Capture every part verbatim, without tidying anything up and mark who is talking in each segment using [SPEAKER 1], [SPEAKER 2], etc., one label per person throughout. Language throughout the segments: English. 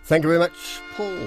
[SPEAKER 1] Thank you very much, Paul.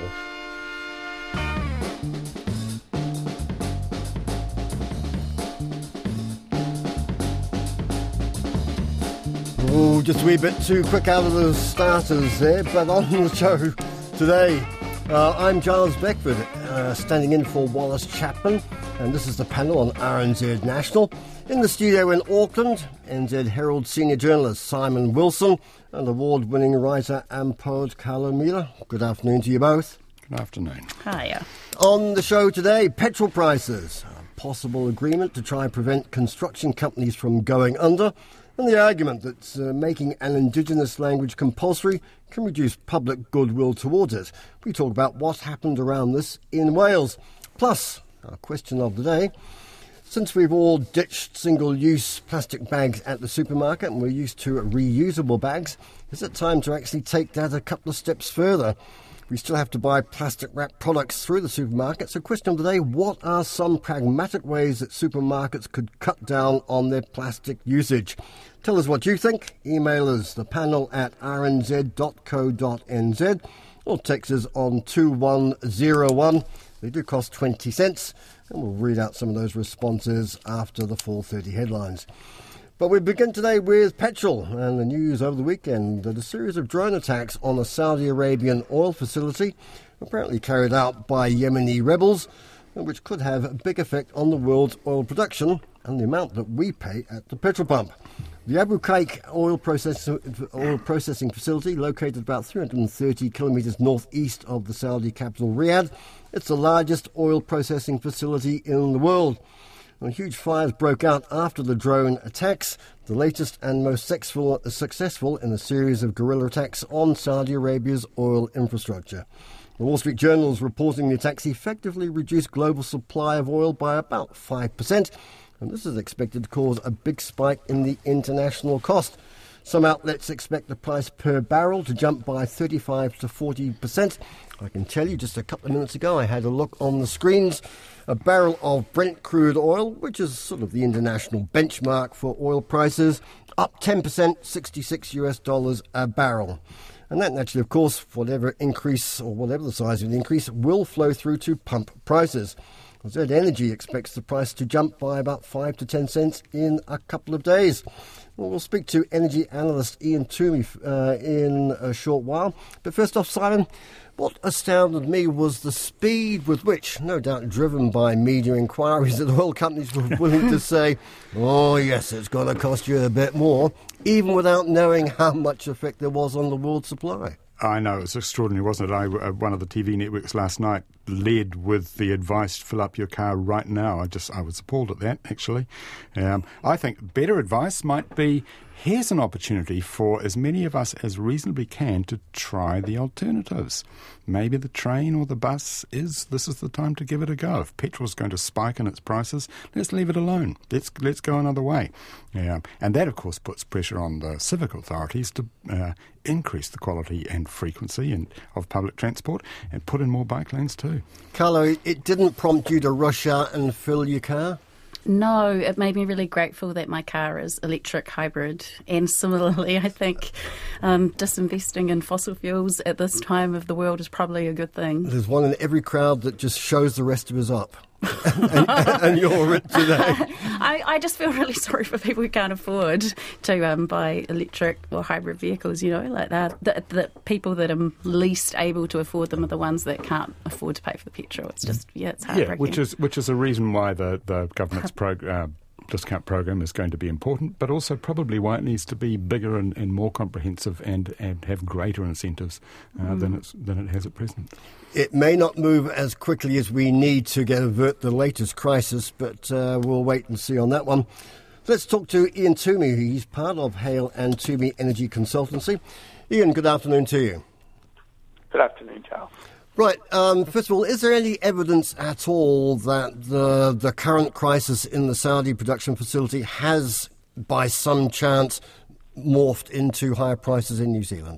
[SPEAKER 1] Oh, just a wee bit too quick out of the starters there, but on the show today, uh, I'm Giles Beckford, uh, standing in for Wallace Chapman, and this is the panel on R N Z National. In the studio in Auckland, N Z Herald senior journalist Simon Wilson and award-winning writer and poet Carlo Miller. Good afternoon to you both.
[SPEAKER 2] Good afternoon.
[SPEAKER 3] Hiya.
[SPEAKER 1] On the show today, petrol prices, a possible agreement to try and prevent construction companies from going under, and the argument that uh, making an Indigenous language compulsory can reduce public goodwill towards it. We talk about what happened around this in Wales. Plus, our question of the day, since we've all ditched single-use plastic bags at the supermarket and we're used to reusable bags, is it time to actually take that a couple of steps further? We still have to buy plastic-wrapped products through the supermarket. So question of the day, what are some pragmatic ways that supermarkets could cut down on their plastic usage? Tell us what you think. Email us, the panel at r n z dot co dot n z, or text us on two one zero one. They do cost twenty cents, and we'll read out some of those responses after the four thirty headlines. But we begin today with petrol and the news over the weekend that a series of drone attacks on a Saudi Arabian oil facility, apparently carried out by Yemeni rebels, which could have a big effect on the world's oil production and the amount that we pay at the petrol pump. The Abu Qaik oil, process, oil processing facility, located about three hundred thirty kilometres northeast of the Saudi capital Riyadh, it's the largest oil processing facility in the world. Well, huge fires broke out after the drone attacks, the latest and most successful, successful in a series of guerrilla attacks on Saudi Arabia's oil infrastructure. The Wall Street Journal is reporting the attacks effectively reduced global supply of oil by about five percent, and this is expected to cause a big spike in the international cost. Some outlets expect the price per barrel to jump by thirty-five to forty percent. I can tell you just a couple of minutes ago I had a look on the screens. A barrel of Brent crude oil, which is sort of the international benchmark for oil prices, up ten percent, sixty-six US dollars a barrel. And that naturally, of course, whatever increase or whatever the size of the increase will flow through to pump prices. Z Energy expects the price to jump by about five to ten cents in a couple of days. Well, we'll speak to energy analyst Ian Toomey uh, in a short while. But first off, Simon, what astounded me was the speed with which, no doubt driven by media inquiries, that oil companies were willing to say, oh yes, it's going to cost you a bit more, even without knowing how much effect there was on the world supply.
[SPEAKER 2] I know, it's extraordinary, wasn't it? I, uh, one of the T V networks last night led with the advice to fill up your car right now. I just, I was appalled at that, actually. Um, I think better advice might be, here's an opportunity for as many of us as reasonably can to try the alternatives. Maybe the train or the bus is, this is the time to give it a go. If petrol's going to spike in its prices, let's leave it alone. Let's let's go another way. Yeah. And that, of course, puts pressure on the civic authorities to uh, increase the quality and frequency and, of public transport and put in more bike lanes too.
[SPEAKER 1] Carlo, it didn't prompt you to rush out and fill your car?
[SPEAKER 3] No, it made me really grateful that my car is electric hybrid. And similarly, I think um, disinvesting in fossil fuels at this time of the world is probably a good thing.
[SPEAKER 1] There's one in every crowd that just shows the rest of us up. and, and you're it today.
[SPEAKER 3] I, I just feel really sorry for people who can't afford to um, buy electric or hybrid vehicles, you know, like that. The, the people that are least able to afford them are the ones that can't afford to pay for the petrol. It's just, yeah, it's heartbreaking.
[SPEAKER 2] Yeah, which is, which is a reason why the, the government's prog- uh, discount program is going to be important, but also probably why it needs to be bigger and, and more comprehensive and, and have greater incentives uh, mm. than, it's, than it has at present.
[SPEAKER 1] It may not move as quickly as we need to get avert the latest crisis, but uh, we'll wait and see on that one. Let's talk to Ian Toomey. He's part of Hale and Toomey Energy Consultancy. Ian, good afternoon to you.
[SPEAKER 4] Good afternoon, Charles.
[SPEAKER 1] Right. Um, first of all, is there any evidence at all that the the current crisis in the Saudi production facility has, by some chance, morphed into higher prices in New Zealand?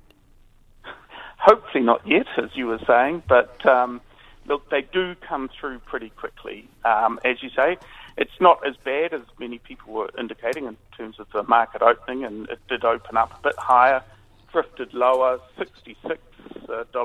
[SPEAKER 4] Hopefully not yet, as you were saying, but um, look, they do come through pretty quickly. Um, as you say, it's not as bad as many people were indicating in terms of the market opening, and it did open up a bit higher, drifted lower, sixty-six dollars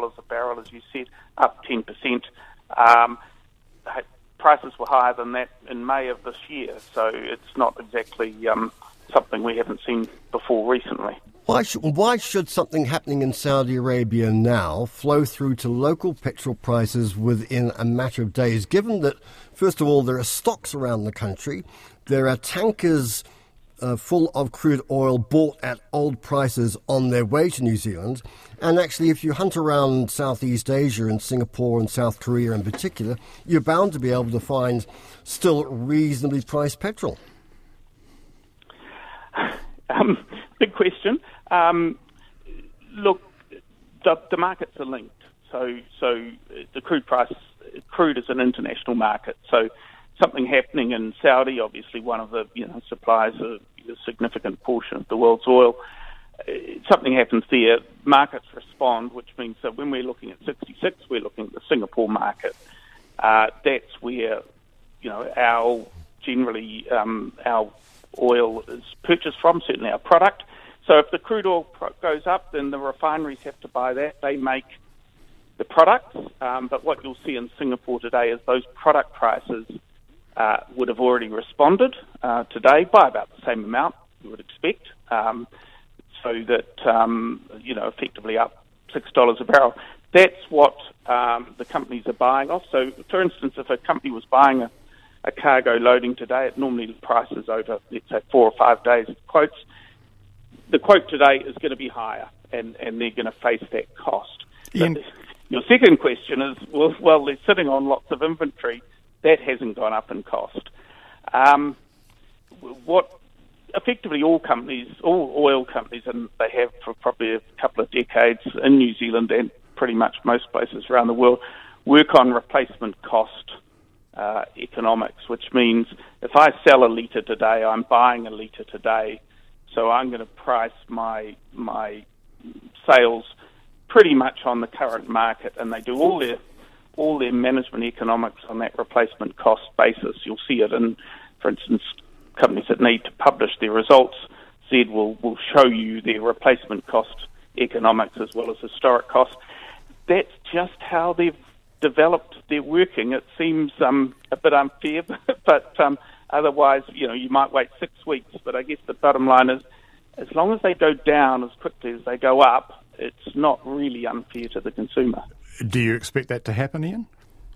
[SPEAKER 4] barrel, as you said, up ten percent. Um, prices were higher than that in May of this year, so it's not exactly um, something we haven't seen before recently.
[SPEAKER 1] Why should, why should something happening in Saudi Arabia now flow through to local petrol prices within a matter of days, given that, first of all, there are stocks around the country, there are tankers uh, full of crude oil bought at old prices on their way to New Zealand, and actually if you hunt around Southeast Asia and Singapore and South Korea in particular, you're bound to be able to find still reasonably priced petrol?
[SPEAKER 4] Um, big question. Um, look, the, the markets are linked. So, so the crude price, crude is an international market. So, something happening in Saudi, obviously one of the you know supplies a, a significant portion of the world's oil. Uh, something happens there, markets respond, which means that when we're looking at sixty-six, we're looking at the Singapore market. Uh, that's where you know our generally um, our oil is purchased from, certainly our product. So if the crude oil pro- goes up, then the refineries have to buy that. They make the products, um, but what you'll see in Singapore today is those product prices uh, would have already responded uh, today by about the same amount you would expect, um, so that, um, you know, effectively up six dollars a barrel. That's what um, the companies are buying off. So, for instance, if a company was buying a, a cargo loading today, it normally prices over, let's say, four or five days of quotes. The quote today is going to be higher, and, and they're going to face that cost.
[SPEAKER 2] Ian.
[SPEAKER 4] Your second question is, well, well, they're sitting on lots of inventory. That hasn't gone up in cost. Um, what effectively all companies, all oil companies, and they have for probably a couple of decades in New Zealand and pretty much most places around the world, work on replacement cost uh, economics, which means if I sell a litre today, I'm buying a litre today. So I'm going to price my my sales pretty much on the current market, and they do all their all their management economics on that replacement cost basis. You'll see it in, for instance, companies that need to publish their results. Z will will show you their replacement cost economics as well as historic costs. That's just how they've developed their working. It seems um, a bit unfair, but um, otherwise, you know, you might wait six weeks, but I guess the bottom line is, as long as they go down as quickly as they go up, it's not really unfair to the consumer.
[SPEAKER 2] Do you expect that to happen, Ian?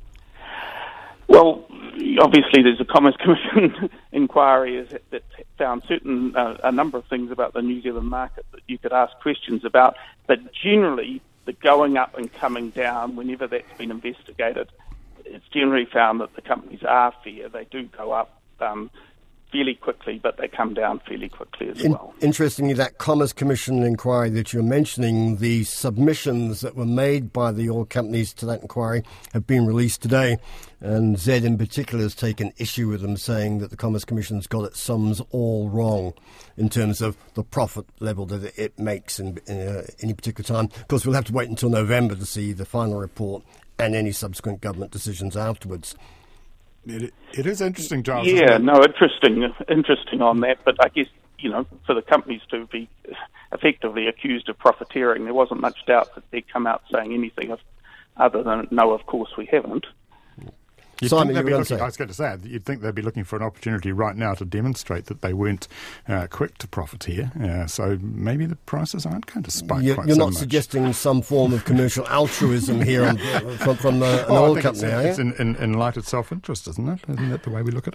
[SPEAKER 4] Well, obviously there's a Commerce Commission inquiry that found certain uh, a number of things about the New Zealand market that you could ask questions about, but generally the going up and coming down, whenever that's been investigated, it's generally found that the companies are fair. They do go up um, fairly quickly, but they come down fairly quickly as
[SPEAKER 1] In,
[SPEAKER 4] well.
[SPEAKER 1] Interestingly, that Commerce Commission inquiry that you're mentioning, the submissions that were made by the oil companies to that inquiry have been released today, and Z in particular has taken issue with them, saying that the Commerce Commission's got its sums all wrong in terms of the profit level that it makes in, in uh, any particular time. Of course, we'll have to wait until November to see the final report and any subsequent government decisions afterwards.
[SPEAKER 2] It, it is interesting, Giles.
[SPEAKER 4] Yeah, no, interesting, interesting on that. But I guess, you know, for the companies to be effectively accused of profiteering, there wasn't much doubt that they'd come out saying anything of, other than, no, of course we haven't.
[SPEAKER 2] You'd
[SPEAKER 1] Simon,
[SPEAKER 2] think they'd
[SPEAKER 1] you
[SPEAKER 2] be
[SPEAKER 1] were
[SPEAKER 2] looking,
[SPEAKER 1] going
[SPEAKER 2] I was going to say, you'd think they'd be looking for an opportunity right now to demonstrate that they weren't uh, quick to profiteer. Uh, so maybe the prices aren't going to spike
[SPEAKER 1] You're,
[SPEAKER 2] quite
[SPEAKER 1] you're
[SPEAKER 2] so
[SPEAKER 1] not
[SPEAKER 2] much.
[SPEAKER 1] suggesting some form of commercial altruism here on, from, from uh, an
[SPEAKER 2] Oh,
[SPEAKER 1] oil
[SPEAKER 2] I think
[SPEAKER 1] company,
[SPEAKER 2] it's,
[SPEAKER 1] are you?
[SPEAKER 2] it's in, in, in light of self-interest, isn't it? Isn't that the way we look at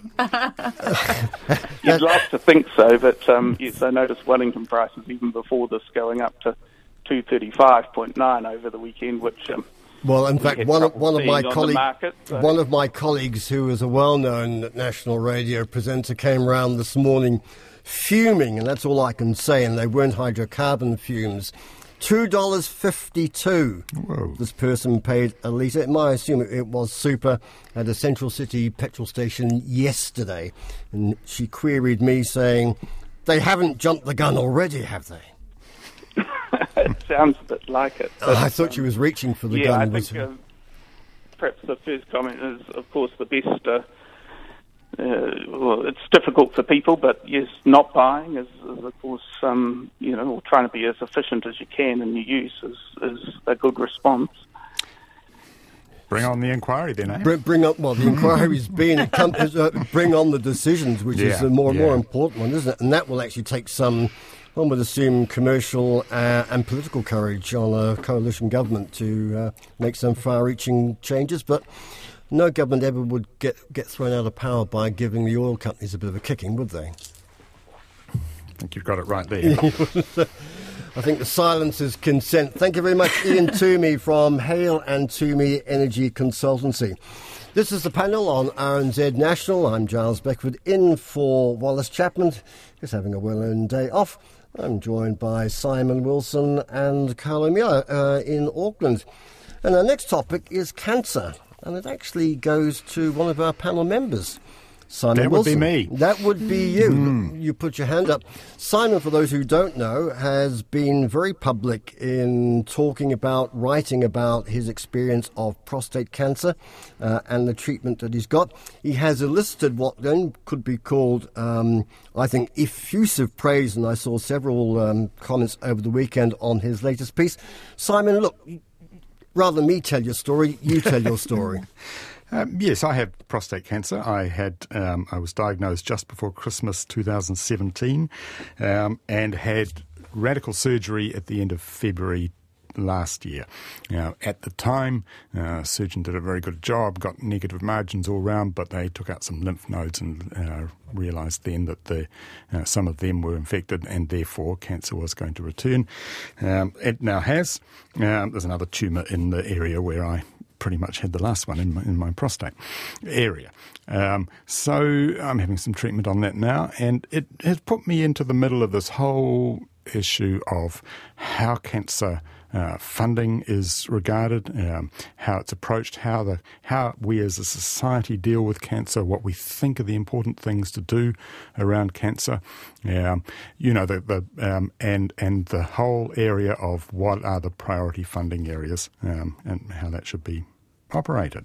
[SPEAKER 2] it?
[SPEAKER 4] You'd like to think so, but um, yes, I noticed Wellington prices even before this going up to two thirty-five point nine over the weekend, which um,
[SPEAKER 1] Well, in fact, one of, one of my
[SPEAKER 4] on
[SPEAKER 1] colleagues,
[SPEAKER 4] market, so.
[SPEAKER 1] one of my colleagues, who is a well-known national radio presenter, came round this morning fuming, and that's all I can say. And they weren't hydrocarbon fumes. Two dollars fifty-two.
[SPEAKER 2] Whoa.
[SPEAKER 1] This person paid a litre. I assume it was super at a Central City petrol station yesterday, and she queried me saying, "They haven't jumped the gun already, have they?"
[SPEAKER 4] It sounds a bit like it.
[SPEAKER 1] Oh,
[SPEAKER 4] But,
[SPEAKER 1] I thought
[SPEAKER 4] um,
[SPEAKER 1] she was reaching for the
[SPEAKER 4] yeah,
[SPEAKER 1] gun.
[SPEAKER 4] I
[SPEAKER 1] was-
[SPEAKER 4] think uh, perhaps the first comment is, of course, the best. Uh, uh, well, it's difficult for people, but yes, not buying is, is of course, um, you know, or trying to be as efficient as you can in your use is, is a good response.
[SPEAKER 2] Bring on the inquiry then, eh?
[SPEAKER 1] Bring, bring up, well, the inquiry's been, it come, uh, bring on the decisions, which
[SPEAKER 2] yeah,
[SPEAKER 1] is the more and
[SPEAKER 2] yeah.
[SPEAKER 1] more important one, isn't it? And that will actually take some, one would assume, commercial uh, and political courage on a coalition government to uh, make some far-reaching changes. But no government ever would get, get thrown out of power by giving the oil companies a bit of a kicking, would they?
[SPEAKER 2] I think you've got it right there.
[SPEAKER 1] I think the silence is consent. Thank you very much, Ian Toomey from Hale and Toomey Energy Consultancy. This is the panel on R N Z National. I'm Giles Beckford, in for Wallace Chapman, who's having a well-earned day off. I'm joined by Simon Wilson and Carlo Mia uh, in Auckland. And our next topic is cancer, and it actually goes to one of our panel members. Simon
[SPEAKER 2] that
[SPEAKER 1] Wilson.
[SPEAKER 2] would be me.
[SPEAKER 1] That would be you.
[SPEAKER 2] Mm.
[SPEAKER 1] You put your hand up. Simon, for those who don't know, has been very public in talking about, writing about his experience of prostate cancer uh, and the treatment that he's got. He has elicited what then could be called, um, I think, effusive praise, and I saw several um, comments over the weekend on his latest piece. Simon, look, rather than me tell your story, you tell your story.
[SPEAKER 2] Um, yes, I have prostate cancer. I had um, I was diagnosed just before Christmas two thousand seventeen um, and had radical surgery at the end of February last year. Now, at the time, uh, a surgeon did a very good job, got negative margins all round, but they took out some lymph nodes and uh, realised then that the, uh, some of them were infected and therefore cancer was going to return. Um, it now has. Um, there's another tumour in the area where I pretty much had the last one in my, in my prostate area. Um, so I'm having some treatment on that now, and it has put me into the middle of this whole issue of how cancer uh, funding is regarded, um, how it's approached, how the how we as a society deal with cancer, what we think are the important things to do around cancer, um, you know, the, the um, and and the whole area of what are the priority funding areas um, and how that should be operated.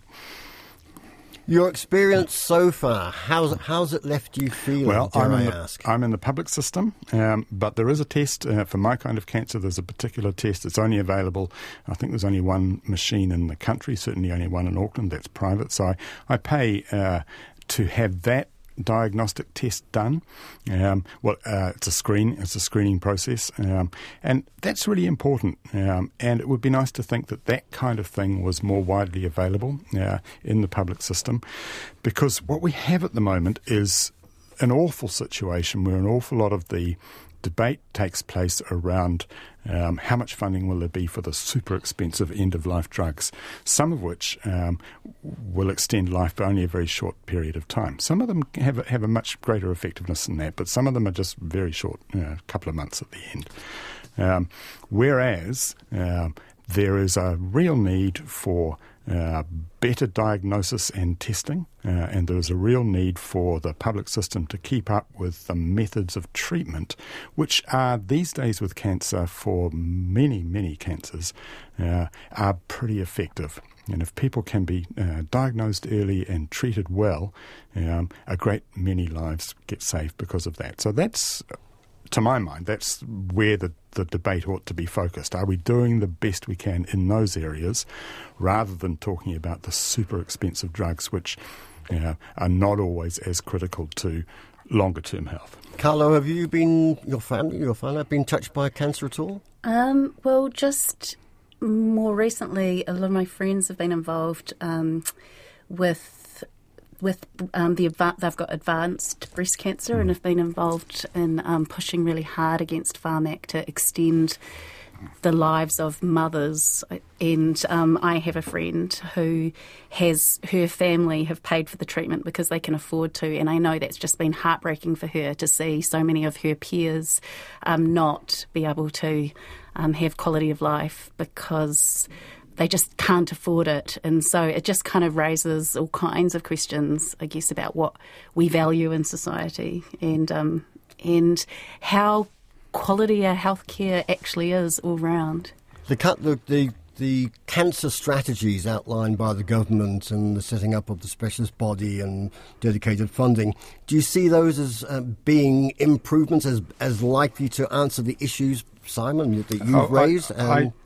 [SPEAKER 1] Your experience so far, how's, how's it left you feeling,
[SPEAKER 2] well,
[SPEAKER 1] dare
[SPEAKER 2] I'm
[SPEAKER 1] I
[SPEAKER 2] in the,
[SPEAKER 1] ask?
[SPEAKER 2] I'm in the public system, um, but there is a test uh, for my kind of cancer. There's a particular test that's only available. I think there's only one machine in the country, certainly only one in Auckland. That's private. So I, I pay uh, to have that diagnostic test done. Um, well, uh, it's a screen. It's a screening process, um, and that's really important. Um, and it would be nice to think that that kind of thing was more widely available uh, in the public system, because what we have at the moment is an awful situation where an awful lot of the debate takes place around um, how much funding will there be for the super expensive end-of-life drugs, some of which um, will extend life by only a very short period of time. Some of them have a, have a much greater effectiveness than that, but some of them are just very short, a uh, couple of months at the end. Um, whereas um, there is a real need for Uh, better diagnosis and testing, uh, and there is a real need for the public system to keep up with the methods of treatment, which are these days with cancer, for many, many cancers, uh, are pretty effective. And if people can be uh, diagnosed early and treated well, um, a great many lives get saved because of that. So that's, to my mind, that's where the, the debate ought to be focused. Are we doing the best we can in those areas, rather than talking about the super expensive drugs, which uh, are not always as critical to longer-term health?
[SPEAKER 1] Carlo, have you been, your family, your family, been touched by cancer at all?
[SPEAKER 3] Um, well, just more recently, a lot of my friends have been involved um, with with um, the adva- they've got advanced breast cancer mm. and have been involved in um, pushing really hard against Pharmac to extend the lives of mothers. And um, I have a friend who has, her family have paid for the treatment because they can afford to, and I know that's just been heartbreaking for her to see so many of her peers um, not be able to um, have quality of life because they just can't afford it. And so it just kind of raises all kinds of questions, I guess, about what we value in society and um, and how quality our healthcare actually is all round.
[SPEAKER 1] The, the, the, the cancer strategies outlined by the government and the setting up of the specialist body and dedicated funding, do you see those as uh, being improvements, as, as likely to answer the issues, Simon, that you've
[SPEAKER 2] oh,
[SPEAKER 1] raised?
[SPEAKER 2] I, I,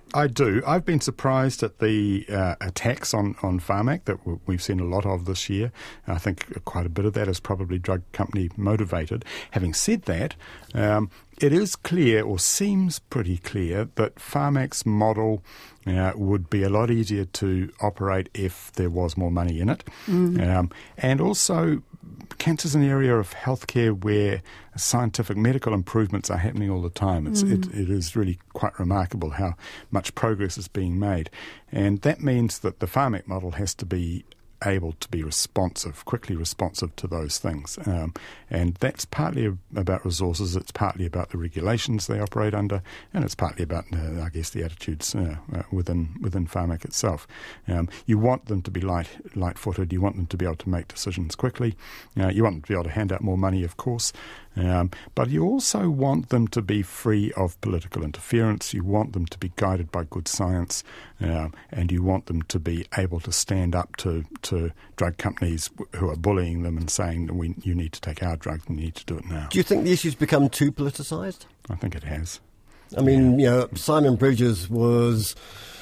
[SPEAKER 2] I do. I've been surprised at the uh, attacks on, on Pharmac that w- we've seen a lot of this year. I think quite a bit of that is probably drug company motivated. Having said that, um, it is clear, or seems pretty clear, that Pharmac's model uh, would be a lot easier to operate if there was more money in it. Mm. Um, and also, cancer's an area of healthcare where scientific medical improvements are happening all the time. It's, mm. it, it is really quite remarkable how much progress is being made. And that means that the Pharmac model has to be able to be responsive, quickly responsive to those things. Um, and that's partly about resources, it's partly about the regulations they operate under, and it's partly about, uh, I guess, the attitudes uh, uh, within within Pharmac itself. Um, you want them to be light, light-footed, you want them to be able to make decisions quickly, uh, you want them to be able to hand out more money, of course, um, but you also want them to be free of political interference, you want them to be guided by good science, uh, and you want them to be able to stand up to, to drug companies who are bullying them and saying, we, you need to take our drug, you need to do it now.
[SPEAKER 1] Do you think the issue's become too politicised?
[SPEAKER 2] I think it has.
[SPEAKER 1] I mean, yeah. you know, Simon Bridges was,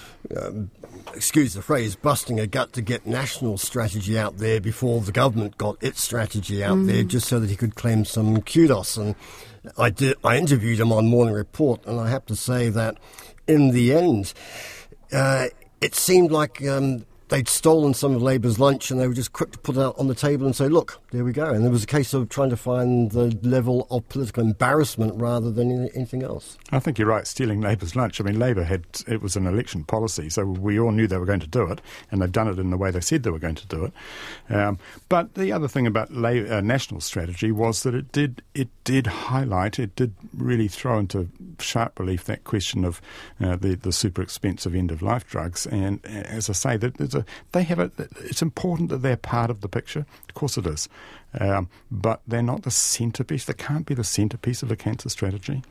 [SPEAKER 1] um, excuse the phrase, busting a gut to get national strategy out there before the government got its strategy out mm. there, just so that he could claim some kudos. And I did. I interviewed him on Morning Report, and I have to say that in the end, uh, it seemed like um, they'd stolen some of Labour's lunch, and they were just quick to put it out on the table and say, look, there we go. And it was a case of trying to find the level of political embarrassment rather than anything else.
[SPEAKER 2] I think you're right, stealing Labour's lunch. I mean, Labour had, it was an election policy, so we all knew they were going to do it, and they've done it in the way they said they were going to do it. Um, but the other thing about La- uh, national strategy was that it did, it did highlight, it did really throw into sharp relief that question of uh, the, the super expensive end-of-life drugs. And uh, as I say, that there's a, they have a, it's important that they're part of the picture. Of course it is. Um, but they're not the centrepiece. They can't be the centrepiece of a cancer strategy.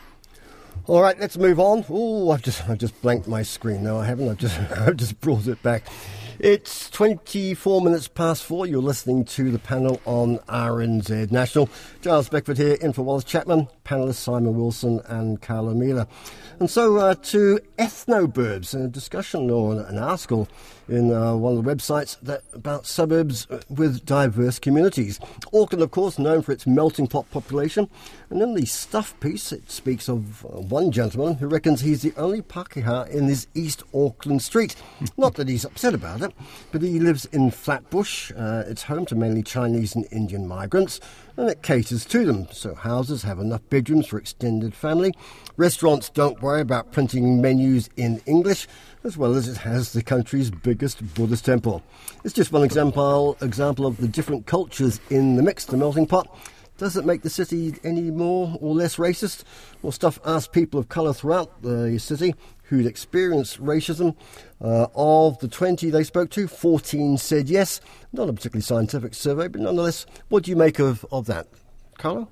[SPEAKER 1] All right, let's move on. Oh, I've just I've just blanked my screen. No, I haven't. I've just I've just brought it back. It's twenty-four minutes past four. You're listening to the panel on R N Z National. Giles Beckford here, in for Wallace Chapman, panellists Simon Wilson and Carla Miller. And so uh, to ethnoburbs, a discussion or an article in uh, one of the websites that about suburbs with diverse communities. Auckland, of course, known for its melting pot population. And in the Stuff piece, it speaks of uh, one gentleman who reckons he's the only Pākehā in his East Auckland street. Not that he's upset about it, but he lives in Flatbush. Uh, it's home to mainly Chinese and Indian migrants, and it caters to them. So houses have enough bedrooms for extended family. Restaurants don't worry about printing menus in English, as well as it has the country's biggest Buddhist temple. It's just one example example of the different cultures in the mix, the melting pot. Does it make the city any more or less racist? Well, Stuff asked people of colour throughout the city who'd experienced racism. Uh, of the twenty they spoke to, fourteen said yes. Not a particularly scientific survey, but nonetheless, what do you make of, of that? Carla?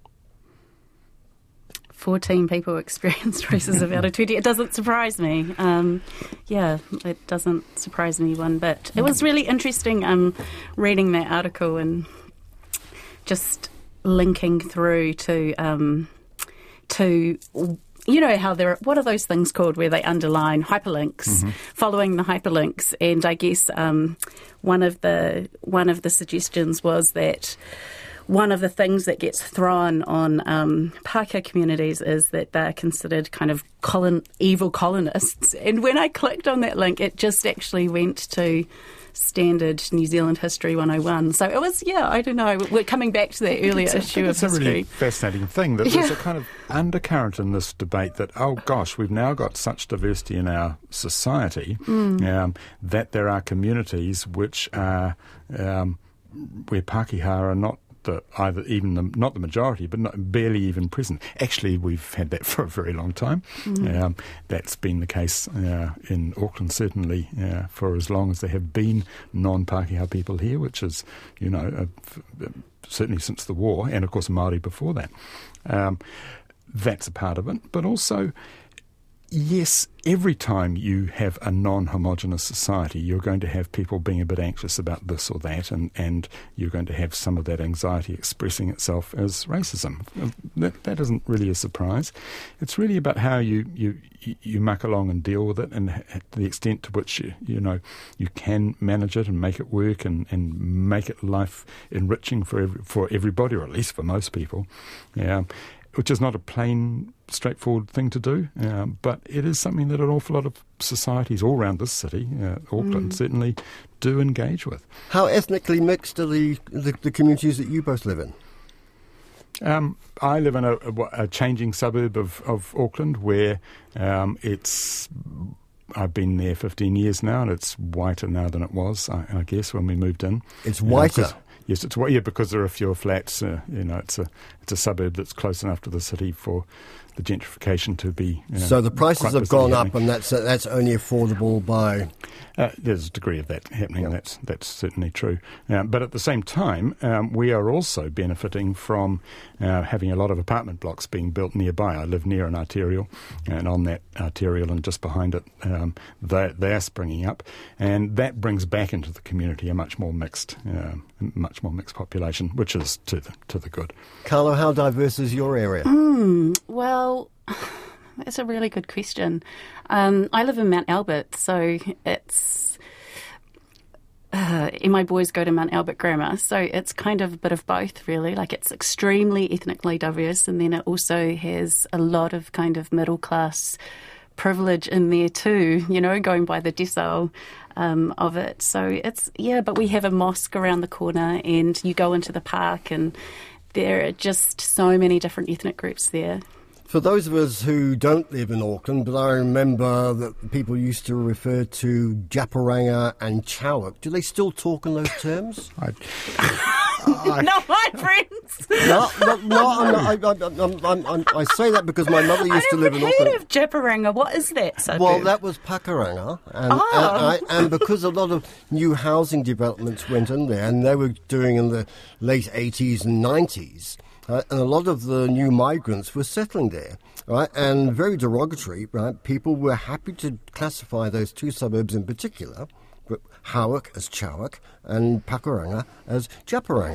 [SPEAKER 3] fourteen people experienced racism out of twenty. It doesn't surprise me. Um, yeah, it doesn't surprise me one bit. It was really interesting um, reading that article and just linking through to um, to you know how there are, what are those things called where they underline hyperlinks, mm-hmm. following the hyperlinks, and I guess um, one of the one of the suggestions was that one of the things that gets thrown on um, Pākehā communities is that they're considered kind of colon, evil colonists. And when I clicked on that link, it just actually went to standard New Zealand History one oh one. So it was, yeah, I don't know. We're coming back to that earlier
[SPEAKER 2] it's a,
[SPEAKER 3] issue of
[SPEAKER 2] it's
[SPEAKER 3] history.
[SPEAKER 2] It's a really fascinating thing that yeah. there's a kind of undercurrent in this debate that, oh gosh, we've now got such diversity in our society mm. um, that there are communities which are um, where Pākehā are not The, either even the, not the majority, but not, barely even present. Actually, we've had that for a very long time. Mm. Um, that's been the case uh, in Auckland, certainly, uh, for as long as there have been non-Pākehā people here, which is, you know, uh, f- certainly since the war, and of course Māori before that. Um, that's a part of it, but also yes, every time you have a non-homogenous society, you're going to have people being a bit anxious about this or that, and, and you're going to have some of that anxiety expressing itself as racism. That, that isn't really a surprise. It's really about how you, you, you muck along and deal with it, and the extent to which you, you know you can manage it and make it work and, and make it life enriching for every, for everybody, or at least for most people. Yeah. Which is not a plain, straightforward thing to do, uh, but it is something that an awful lot of societies all around this city, uh, Auckland, mm. certainly do engage with.
[SPEAKER 1] How ethnically mixed are the, the, the communities that you both live in?
[SPEAKER 2] Um, I live in a, a, a changing suburb of, of Auckland where um, it's... I've been there fifteen years now, and it's whiter now than it was, I, I guess, when we moved in.
[SPEAKER 1] It's whiter?
[SPEAKER 2] Uh, Yes, it's yeah, because there are fewer flats. Uh, you know, it's a it's a suburb that's close enough to the city for the gentrification to be. You know,
[SPEAKER 1] so the prices have gone
[SPEAKER 2] happening.
[SPEAKER 1] up, and that's uh, that's only affordable by.
[SPEAKER 2] Uh, there's a degree of that happening. Yep. That's that's certainly true. Um, but at the same time, um, we are also benefiting from uh, having a lot of apartment blocks being built nearby. I live near an arterial, and on that arterial and just behind it, um, they they are springing up, and that brings back into the community a much more mixed, uh, much more mixed population, which is to the to the good.
[SPEAKER 1] Carlo, how diverse is your area?
[SPEAKER 3] Mm, well, that's a really good question. Um, I live in Mount Albert, so it's... Uh, and my boys go to Mount Albert Grammar, so it's kind of a bit of both, really. Like, it's extremely ethnically diverse, and then it also has a lot of kind of middle-class privilege in there too, you know, going by the decile um, of it. So it's, yeah, but we have a mosque around the corner, and you go into the park, and there are just so many different ethnic groups there.
[SPEAKER 1] For those of us who don't live in Auckland, but I remember that people used to refer to Japaranga and Chowak. Do they still talk in those terms?
[SPEAKER 2] I,
[SPEAKER 3] I, Not my friends.
[SPEAKER 1] No, no, no I'm, I'm, I'm, I'm, I say that because my mother used to live in Auckland.
[SPEAKER 3] I've heard of Japaranga. What is that suburb?
[SPEAKER 1] Well, that was Pakuranga, and,
[SPEAKER 3] oh.
[SPEAKER 1] and, I, and because a lot of new housing developments went in there, and they were doing in the late eighties and nineties. Uh, and a lot of the new migrants were settling there, right? And very derogatory, right? People were happy to classify those two suburbs in particular, Hawak as Chowak and Pakuranga as Japaranga.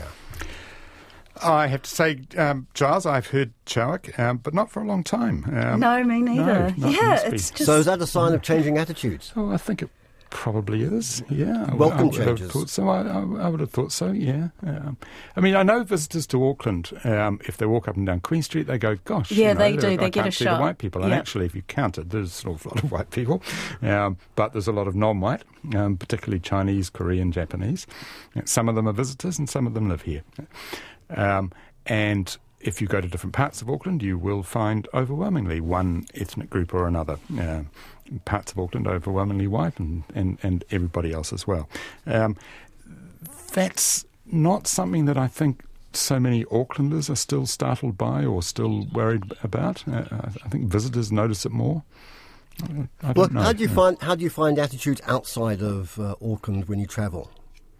[SPEAKER 2] I have to say, um, Giles, I've heard Chowak, um, but not for a long time. Um,
[SPEAKER 3] no, me neither.
[SPEAKER 2] No,
[SPEAKER 3] yeah, it's just...
[SPEAKER 1] So is that a sign of changing attitudes?
[SPEAKER 2] Oh, I think it probably is, yeah.
[SPEAKER 1] Welcome
[SPEAKER 2] I, I would
[SPEAKER 1] changes.
[SPEAKER 2] Have thought so. I, I, I would have thought so, yeah. Um, I mean, I know visitors to Auckland, um, if they walk up and down Queen Street, they go, gosh,
[SPEAKER 3] yeah,
[SPEAKER 2] you know,
[SPEAKER 3] they do.
[SPEAKER 2] I
[SPEAKER 3] They get
[SPEAKER 2] can't
[SPEAKER 3] a
[SPEAKER 2] see
[SPEAKER 3] shock.
[SPEAKER 2] the white people. And
[SPEAKER 3] yeah.
[SPEAKER 2] actually, if you count it, there's an awful lot of white people, um, but there's a lot of non-white, um, particularly Chinese, Korean, Japanese. Some of them are visitors and some of them live here. Um, and if you go to different parts of Auckland, you will find overwhelmingly one ethnic group or another. Uh, parts of Auckland overwhelmingly white, and, and, and everybody else as well. Um, that's not something that I think so many Aucklanders are still startled by or still worried about. Uh, I think visitors notice it more. I, I don't
[SPEAKER 1] well,
[SPEAKER 2] know.
[SPEAKER 1] how do you
[SPEAKER 2] yeah.
[SPEAKER 1] find how do you find attitudes outside of uh, Auckland when you travel?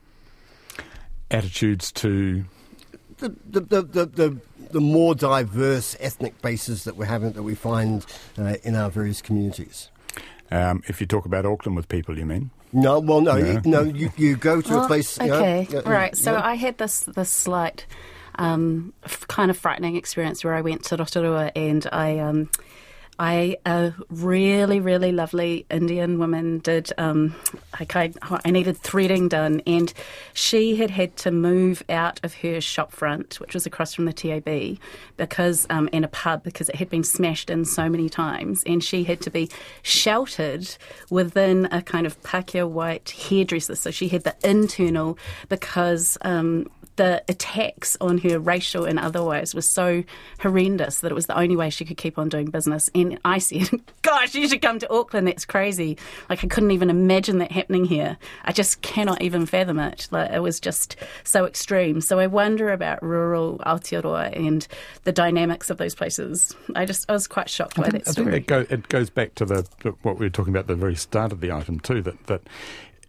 [SPEAKER 2] Attitudes to
[SPEAKER 1] the the the the, the the more diverse ethnic bases that we're having that we find uh, in our various communities.
[SPEAKER 2] Um, if you talk about Auckland with people, you mean?
[SPEAKER 1] No, well, no,
[SPEAKER 2] No.
[SPEAKER 1] you, no. You, you go to
[SPEAKER 3] Well,
[SPEAKER 1] a place.
[SPEAKER 3] Okay,
[SPEAKER 1] You know,
[SPEAKER 3] right. So
[SPEAKER 1] yeah.
[SPEAKER 3] I had this this slight, um, f- kind of frightening experience where I went to Rotorua, and I, um, I a really really lovely Indian woman did. Um, I, I needed threading done, and she had had to move out of her shop front, which was across from the T A B, because um, in a pub because it had been smashed in so many times, and she had to be sheltered within a kind of Pākehā white hairdresser. So she had the internal because. Um, The attacks on her, racial and otherwise, was so horrendous that it was the only way she could keep on doing business. And I said, gosh, you should come to Auckland. That's crazy. Like, I couldn't even imagine that happening here. I just cannot even fathom it. Like, it was just so extreme. So I wonder about rural Aotearoa and the dynamics of those places. I just I was quite shocked
[SPEAKER 2] I
[SPEAKER 3] by
[SPEAKER 2] think,
[SPEAKER 3] that
[SPEAKER 2] I
[SPEAKER 3] story.
[SPEAKER 2] think that go, it goes back to the what we were talking about at the very start of the item too, that, that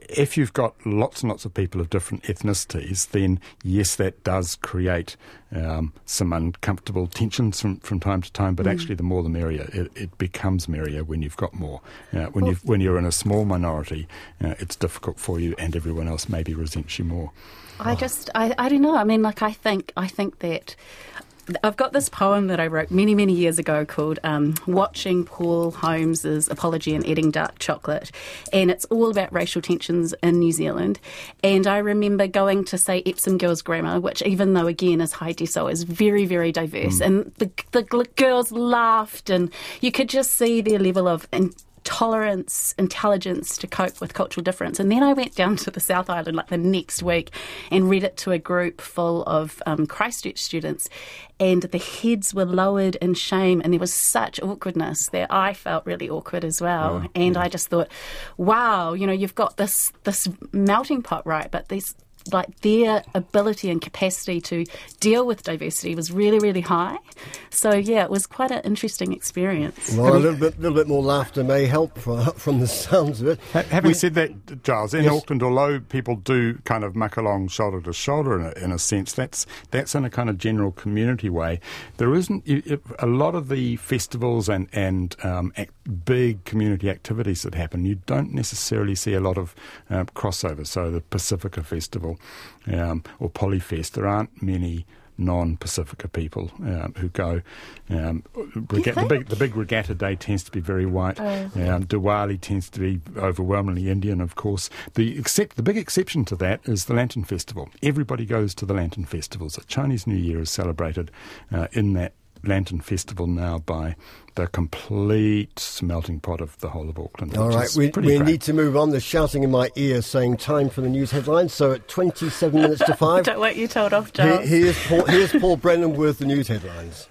[SPEAKER 2] if you've got lots and lots of people of different ethnicities, then yes, that does create um, some uncomfortable tensions from, from time to time. But mm. actually, the more the merrier. It, it becomes merrier when you've got more. Uh, when you when you're in a small minority, uh, it's difficult for you, and everyone else maybe resents you more.
[SPEAKER 3] I just, I, I don't know. I mean, like, I think, I think that I've got this poem that I wrote many, many years ago called um, Watching Paul Holmes's Apology and Eating Dark Chocolate. And it's all about racial tensions in New Zealand. And I remember going to, say, Epsom Girls Grammar, which even though, again, is high decile, is very, very diverse. Mm. And the, the girls laughed and you could just see their level of in- tolerance, intelligence to cope with cultural difference. And then I went down to the South Island like the next week and read it to a group full of um, Christchurch students, and the heads were lowered in shame, and there was such awkwardness that I felt really awkward as well. Oh, and yeah. I just thought, wow, you know, you've got this this melting pot, right? But these like their ability and capacity to deal with diversity was really, really high. So, yeah, it was quite an interesting experience.
[SPEAKER 1] Well, a little bit, little bit more laughter may help from, from the sounds of it.
[SPEAKER 2] Having
[SPEAKER 1] we,
[SPEAKER 2] said that, Giles, in yes. Auckland, although people do kind of muck along shoulder to shoulder in a, in a sense, that's that's in a kind of general community way. There isn't a lot of the festivals and, and um, act, big community activities that happen, you don't necessarily see a lot of um, crossover. So the Pacifica Festival Um, or Polyfest, there aren't many non-Pacifica people um, who go. Um, rega- the, big, the big regatta day tends to be very white. Oh. Um, Diwali tends to be overwhelmingly Indian, of course. The except the big exception to that is the Lantern Festival. Everybody goes to the Lantern Festival. So Chinese New Year is celebrated uh, in that Lantern Festival now by the complete melting pot of the whole of Auckland.
[SPEAKER 1] All right, we, we need to move on. There's shouting in my ear saying time for the news headlines. So at twenty-seven minutes to five...
[SPEAKER 3] Don't want you told off, Giles.
[SPEAKER 1] Here, here's, Paul, here's Paul Brennan with the news headlines.